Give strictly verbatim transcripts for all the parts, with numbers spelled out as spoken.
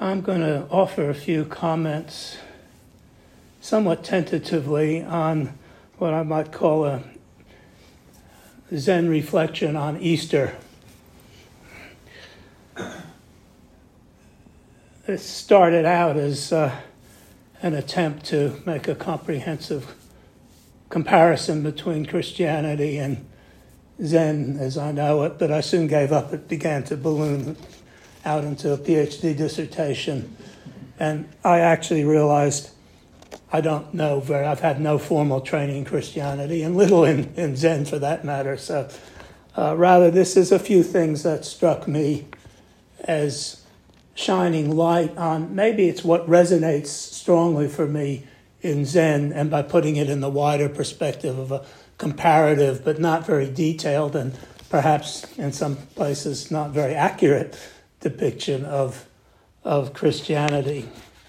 I'm going to offer a few comments, somewhat tentatively, on what I might call a Zen reflection on Easter. It started out as uh, an attempt to make a comprehensive comparison between Christianity and Zen as I know it, but I soon gave up. It began to balloon out into a PhD dissertation, and I actually realized I don't know very, I've had no formal training in Christianity and little in, in Zen for that matter, so uh, rather this is a few things that struck me as shining light on, maybe it's what resonates strongly for me in Zen, and by putting it in the wider perspective of a comparative but not very detailed and perhaps in some places not very accurate depiction of, of Christianity.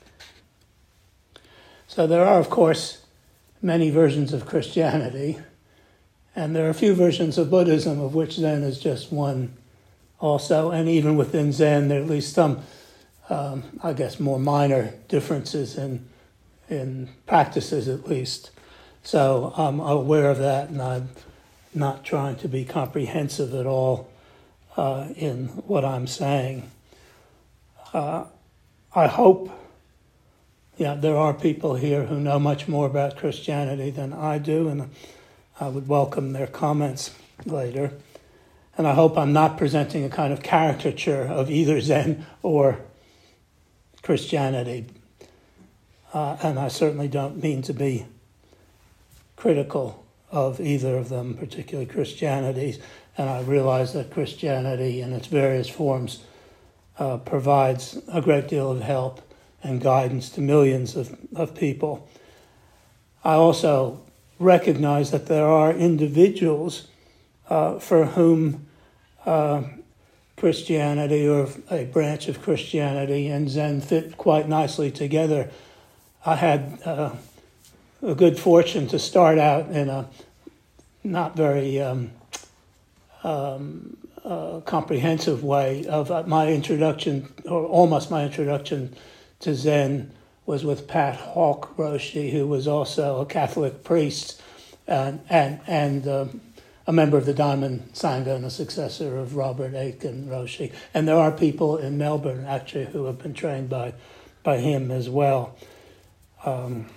So there are, of course, many versions of Christianity, and there are a few versions of Buddhism, of which Zen is just one also, and even within Zen there are at least some, um, I guess, more minor differences in, in practices at least. So I'm aware of that, and I'm not trying to be comprehensive at all uh, in what I'm saying. Uh, I hope, yeah, there are people here who know much more about Christianity than I do, and I would welcome their comments later. And I hope I'm not presenting a kind of caricature of either Zen or Christianity. Uh, and I certainly don't mean to be critical of either of them, particularly Christianity. And I realize that Christianity in its various forms uh, provides a great deal of help and guidance to millions of, of people. I also recognize that there are individuals uh, for whom uh, Christianity or a branch of Christianity and Zen fit quite nicely together. I had uh, a good fortune to start out in a not very um, um, uh, comprehensive way of uh, my introduction, or almost my introduction to Zen was with Pat Hawk Roshi, who was also a Catholic priest and and, and uh, a member of the Diamond Sangha and a successor of Robert Aitken Roshi. And there are people in Melbourne, actually, who have been trained by, by him as well. Um,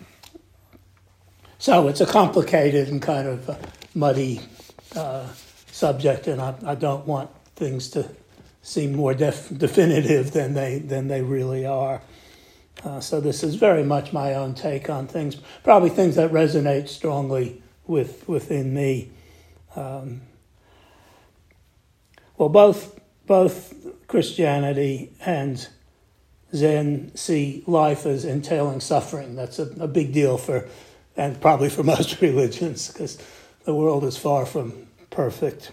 so it's a complicated and kind of uh, muddy uh, subject, and I, I don't want things to seem more def- definitive than they than they really are. Uh, so this is very much my own take on things, probably things that resonate strongly with within me. Um, well, both both Christianity and Zen see life as entailing suffering. That's a, a big deal for, and probably for most religions, because the world is far from perfect.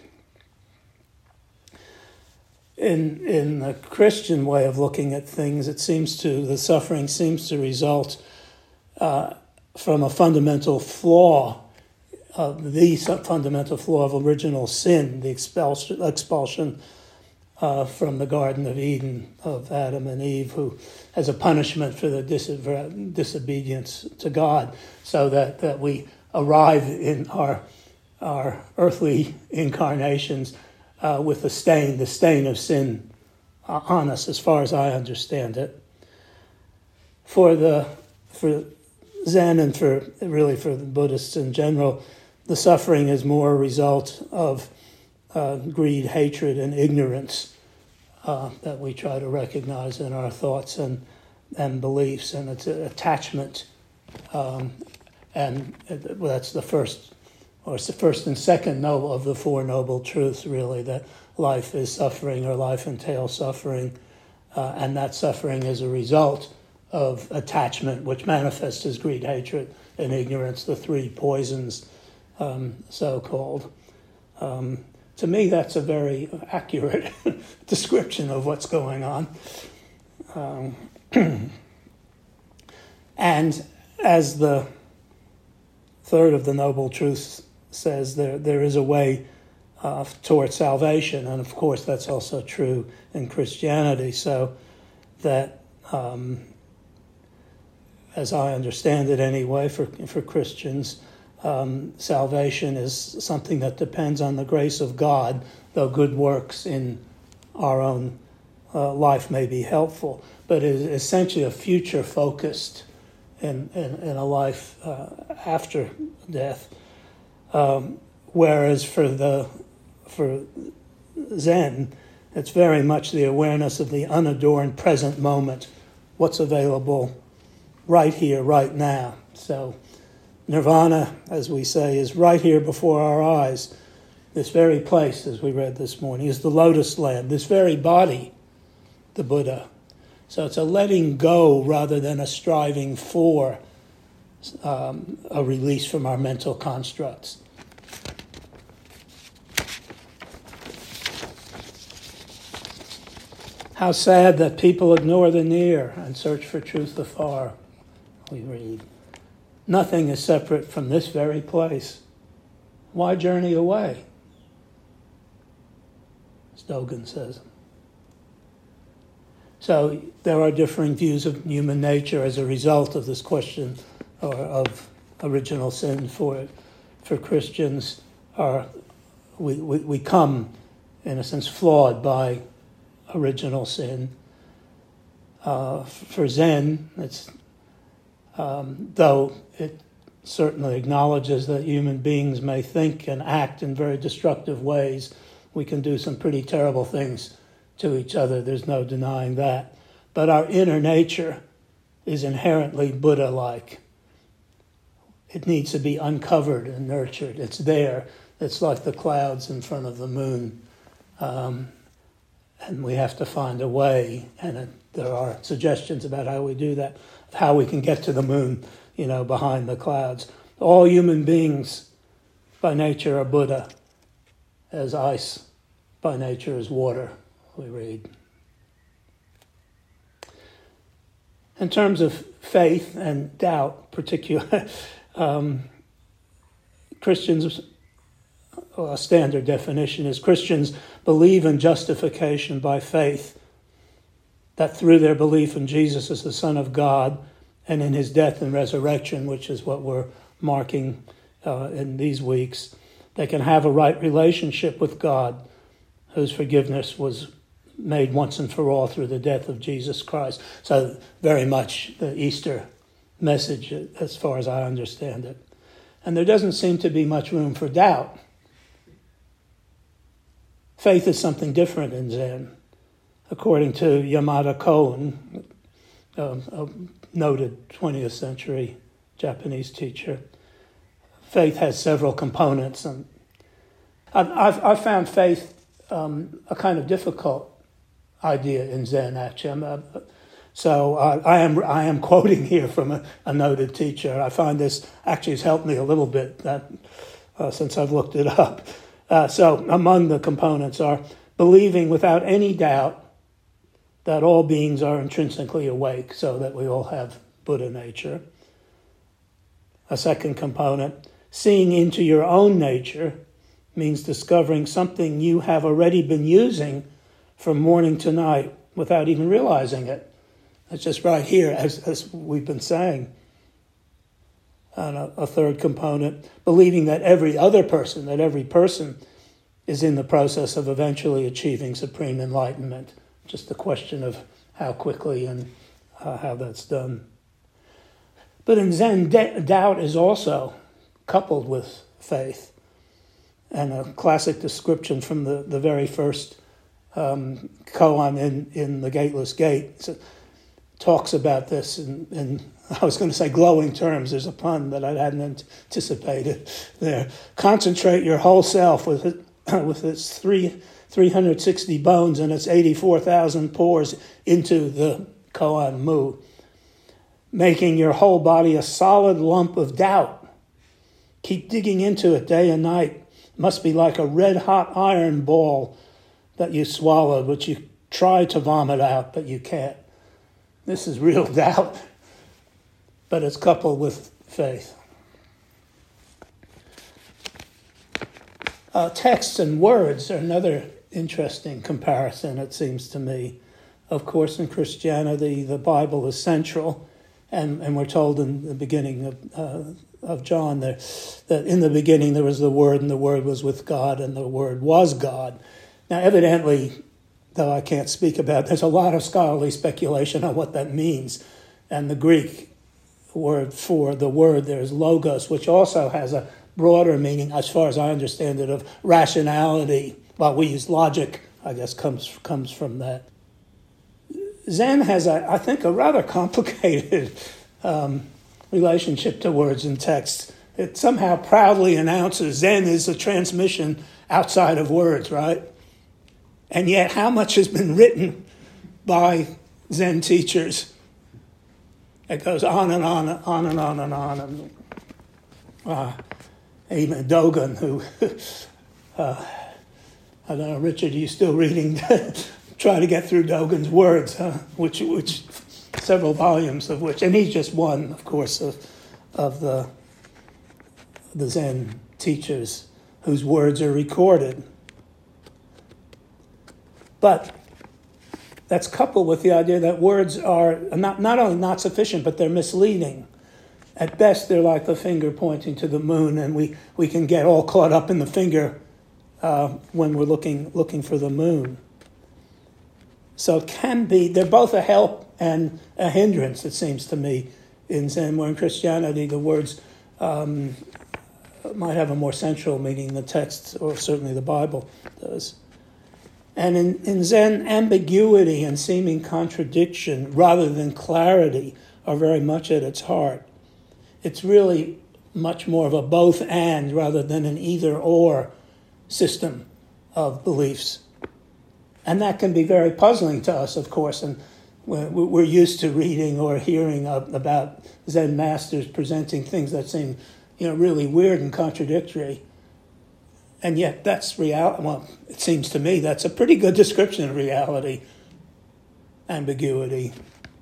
In in the Christian way of looking at things, it seems to, the suffering seems to result uh, from a fundamental flaw, uh, the fundamental flaw of original sin, the expulsion, expulsion uh, from the Garden of Eden of Adam and Eve, who as a punishment for the dis- disobedience to God, so that, that we arrive in our our earthly incarnations Uh, with the stain, the stain of sin uh, on us, as far as I understand it. For the for Zen and for really for the Buddhists in general, the suffering is more a result of uh, greed, hatred, and ignorance uh, that we try to recognize in our thoughts and and beliefs, and it's an attachment, um, and well, that's the first. Or it's the first and second noble of the Four Noble Truths, really, that life is suffering, or life entails suffering, uh, and that suffering is a result of attachment, which manifests as greed, hatred, and ignorance, the three poisons, um, so-called. Um, to me, that's a very accurate description of what's going on. Um, and as the third of the Noble Truths says, there there is a way uh, toward salvation, and of course that's also true in Christianity. So that um, as I understand it anyway, for, for Christians, um, salvation is something that depends on the grace of God, though good works in our own uh, life may be helpful. But it is essentially a future-focused in, in, in a life uh, after death. Um, whereas for the for Zen, it's very much the awareness of the unadorned present moment, what's available right here, right now. So nirvana, as we say, is right here before our eyes. This very place, as we read this morning, is the lotus land, this very body, the Buddha. So it's a letting go rather than a striving for um, a release from our mental constructs. How sad that people ignore the near and search for truth afar, we read. Nothing is separate from this very place. Why journey away? As Dogen says. So there are differing views of human nature as a result of this question or of original sin. For for Christians, are we, we, we come, in a sense, flawed by original sin. Uh, for Zen, it's um, though it certainly acknowledges that human beings may think and act in very destructive ways, we can do some pretty terrible things to each other. There's no denying that. But our inner nature is inherently Buddha-like. It needs to be uncovered and nurtured. It's there. It's like the clouds in front of the moon. Um, and we have to find a way, and it, there are suggestions about how we do that, how we can get to the moon, you know, behind the clouds. All human beings by nature are Buddha, as ice by nature is water, we read. In terms of faith and doubt, particularly, um, Christians, well, a standard definition is Christians believe in justification by faith, that through their belief in Jesus as the Son of God and in his death and resurrection, which is what we're marking uh, in these weeks, they can have a right relationship with God, whose forgiveness was made once and for all through the death of Jesus Christ. So very much the Easter message, as far as I understand it. And there doesn't seem to be much room for doubt. Faith is something different in Zen. According to Yamada Koun, a, a noted twentieth century Japanese teacher, faith has several components. And I've, I've, I've found faith um, a kind of difficult idea in Zen, actually. Uh, so uh, I am I am quoting here from a, a noted teacher. I find this actually has helped me a little bit that, uh, since I've looked it up. Uh, so among the components are believing without any doubt that all beings are intrinsically awake, so that we all have Buddha nature. A second component, seeing into your own nature, means discovering something you have already been using from morning to night without even realizing it. It's just right here, as, as we've been saying. And a, a third component, believing that every other person, that every person is in the process of eventually achieving supreme enlightenment. Just a question of how quickly and uh, how that's done. But in Zen, d- doubt is also coupled with faith. And a classic description from the, the very first um, koan in, in The Gateless Gate so, talks about this in, in, I was going to say glowing terms. There's a pun that I hadn't anticipated there. Concentrate your whole self with it, with its three, three hundred sixty bones and its eighty-four thousand pores into the koan mu, making your whole body a solid lump of doubt. Keep digging into it day and night. It must be like a red-hot iron ball that you swallowed, which you try to vomit out, but you can't. This is real doubt, but it's coupled with faith. Uh, texts and words are another interesting comparison, it seems to me. of course, in Christianity, the Bible is central. And, and we're told in the beginning of, uh, of John there, that in the beginning there was the Word, and the Word was with God, and the Word was God. Now, evidently, though I can't speak about it, there's a lot of scholarly speculation on what that means. And the Greek word for the Word there is logos, which also has a broader meaning, as far as I understand it, of rationality. Well, we use logic, I guess, comes comes from that. Zen has, a, I think, a rather complicated um, relationship to words and text. It somehow proudly announces Zen is a transmission outside of words, right? And yet, how much has been written by Zen teachers? It goes on and on and on and on and on. And, uh, even Dogen, who, uh, I don't know, Richard, are you still reading? Try to get through Dogen's words, huh? which, which, several volumes of which, and he's just one, of course, of, of the, the Zen teachers whose words are recorded. But that's coupled with the idea that words are not, not only not sufficient, but they're misleading. At best, they're like the finger pointing to the moon, and we, we can get all caught up in the finger uh, when we're looking looking for the moon. So it can be, they're both a help and a hindrance, it seems to me, in Zen, where in Christianity the words um, might have a more central meaning, the text, or certainly the Bible does. And in, in Zen, ambiguity and seeming contradiction rather than clarity are very much at its heart. It's really much more of a both and rather than an either or system of beliefs. And that can be very puzzling to us, of course, and we're used to reading or hearing about Zen masters presenting things that seem, you know, really weird and contradictory. And yet that's reality. Well, it seems to me that's a pretty good description of reality, ambiguity.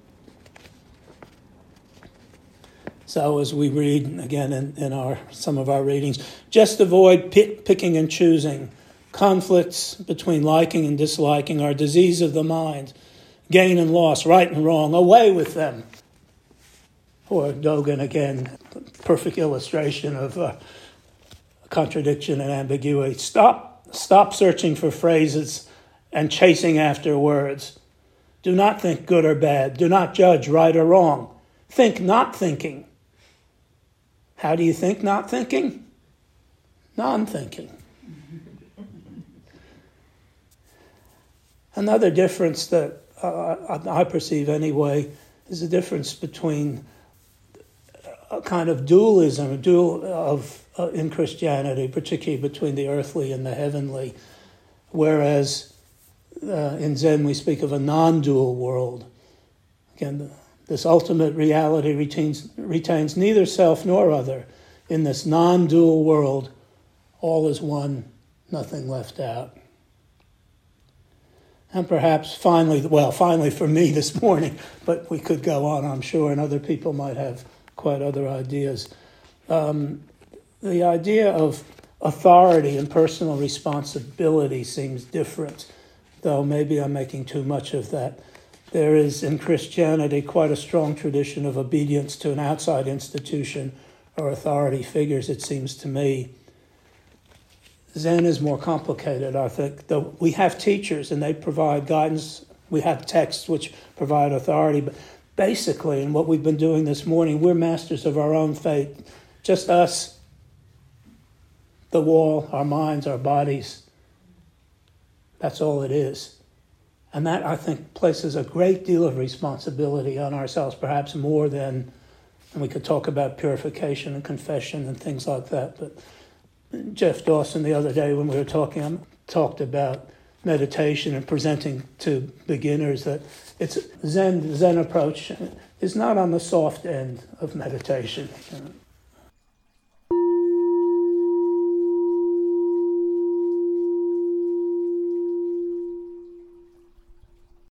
So as we read, again, in, in our some of our readings, just avoid pick, picking and choosing. Conflicts between liking and disliking are a disease of the mind. Gain and loss, right and wrong, away with them. Or Dogen, again, perfect illustration of uh, contradiction and ambiguity. Stop, stop searching for phrases and chasing after words. Do not think good or bad. Do not judge right or wrong. Think not thinking. How do you think not thinking? Non-thinking. Another difference that uh, I perceive anyway is the difference between a kind of dualism, a dual of uh, in Christianity, particularly between the earthly and the heavenly, whereas uh, in Zen we speak of a non-dual world. Again, the, this ultimate reality retains, retains neither self nor other. In this non-dual world, all is one, nothing left out. And perhaps finally, well, finally for me this morning, but we could go on, I'm sure, and other people might have quite other ideas. Um, the idea of authority and personal responsibility seems different, though maybe I'm making too much of that. There is in Christianity quite a strong tradition of obedience to an outside institution or authority figures, it seems to me. Zen is more complicated, I think. Though we have teachers and they provide guidance. We have texts which provide authority. But basically, in what we've been doing this morning, we're masters of our own fate. Just us, the wall, our minds, our bodies. That's all it is. And that, I think, places a great deal of responsibility on ourselves, perhaps more than, and we could talk about purification and confession and things like that, but Jeff Dawson the other day when we were talking talked about meditation and presenting to beginners that it's Zen Zen approach is not on the soft end of meditation. You know.